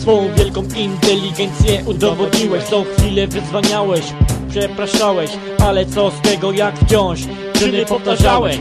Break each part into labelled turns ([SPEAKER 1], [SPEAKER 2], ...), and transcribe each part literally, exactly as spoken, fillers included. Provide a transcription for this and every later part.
[SPEAKER 1] Swą wielką inteligencję udowodniłeś. Co chwilę wyzwaniałeś, przepraszałeś, ale co z tego, jak wciąż czyny powtarzałeś.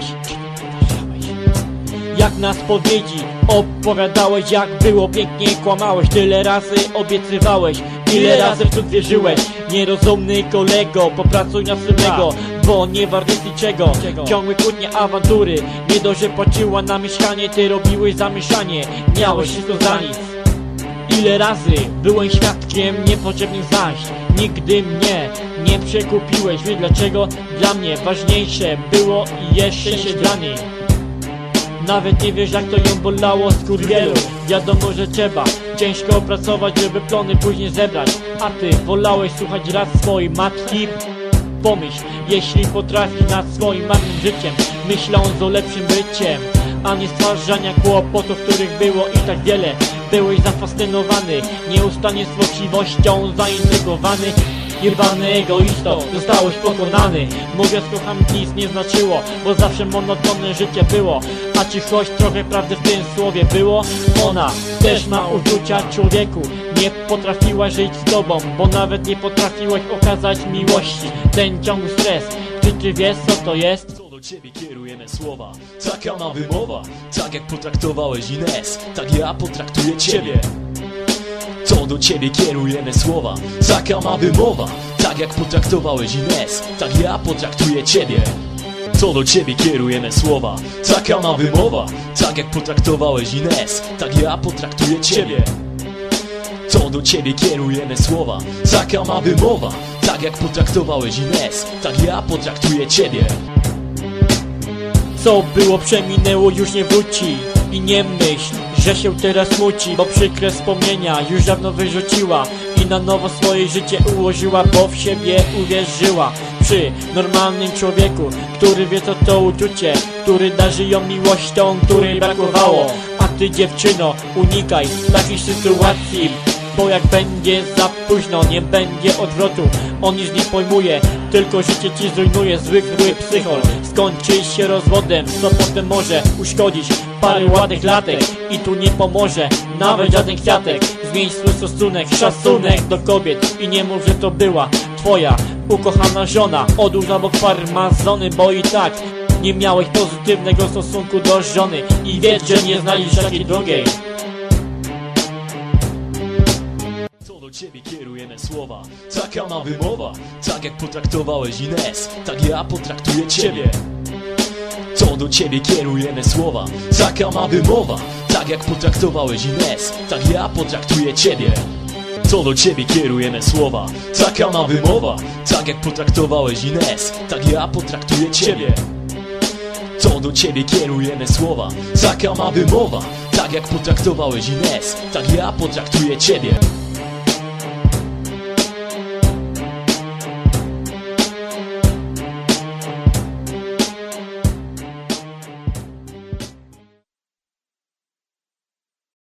[SPEAKER 1] Jak na spowiedzi opowiadałeś, jak było pięknie, kłamałeś. Tyle razy obiecywałeś, ile razy w cud wierzyłeś. Nierozumny kolego, popracuj na swego, bo nie wart jest niczego. Ciągłe kłótnie, awantury, nie dość, że płaciła na mieszkanie, ty robiłeś zamieszanie, miałeś wszystko za nic. Ile razy byłem świadkiem niepotrzebnych zajść. Nigdy mnie nie przekupiłeś. Wiesz dlaczego? Dla mnie ważniejsze było i jeszcze się dla niej. Nawet nie wiesz, jak to ją bolało, skurwielu. Wiadomo, że trzeba ciężko pracować, żeby plony później zebrać. A ty wolałeś słuchać rad swojej matki? Pomyśl, jeśli potrafisz nad swoim marnym życiem, myśląc o lepszym byciem, a nie stwarzania kłopotów, których było i tak wiele. Byłeś zafascynowany, nieustannie złośliwością zaintrygowany. Jebany egoistą, zostałeś pokonany. Mówiąc kocham nic nie znaczyło, bo zawsze monotonne życie było. A czy choć trochę prawdy w tym słowie było? Ona też ma uczucia, człowieku. Nie potrafiła żyć z tobą, bo nawet nie potrafiłeś okazać miłości. Ten ciągły stres, czy ty wiesz co to jest?
[SPEAKER 2] Co do ciebie kierujemy słowa, taka ma wymowa. Tak jak potraktowałeś Ines, tak ja potraktuję ciebie. Co do ciebie kierujemy słowa, taka ma wymowa. Tak jak potraktowałeś Ines, tak ja potraktuję ciebie. Co do ciebie kierujemy słowa, taka ma wymowa. Tak jak potraktowałeś Ines, tak ja potraktuję ciebie. Co do ciebie kierujemy słowa, taka ma wymowa. Tak jak potraktowałeś Ines, tak ja potraktuję ciebie.
[SPEAKER 1] Co było przeminęło, już nie wróci. I nie myśl, że się teraz smuci, bo przykre wspomnienia już dawno wyrzuciła i na nowo swoje życie ułożyła, bo w siebie uwierzyła. Przy normalnym człowieku, który wie co to uczucie, który darzy ją miłością, której brakowało. A ty, dziewczyno, unikaj takich sytuacji, bo jak będzie za późno, nie będzie odwrotu. On już nie pojmuje, tylko życie ci zrujnuje. Zły, zły psychol skończy się rozwodem, co potem może uszkodzić parę ładnych latek. I tu nie pomoże nawet żaden kwiatek. Zmień swój stosunek, szacunek do kobiet i nie mów, że to była twoja ukochana żona. Odłóż na bok farmazony, bo i tak nie miałeś pozytywnego stosunku do żony. I wiedz, że nie znajdziesz takiej drugiej.
[SPEAKER 2] Do ciebie kierujemy słowa, taka ma wymowa. Tak jak potraktowałeś Ines, tak ja potraktuję ciebie. Co do ciebie kierujemy słowa, taka ma wymowa. Tak jak potraktowałeś Ines, tak ja potraktuję ciebie. Co do ciebie kierujemy słowa, taka ma wymowa. Tak jak potraktowałeś Ines, tak ja potraktuję ciebie. Co do ciebie kierujemy słowa, taka ma wymowa. Tak jak potraktowałeś Ines, tak ja potraktuję ciebie.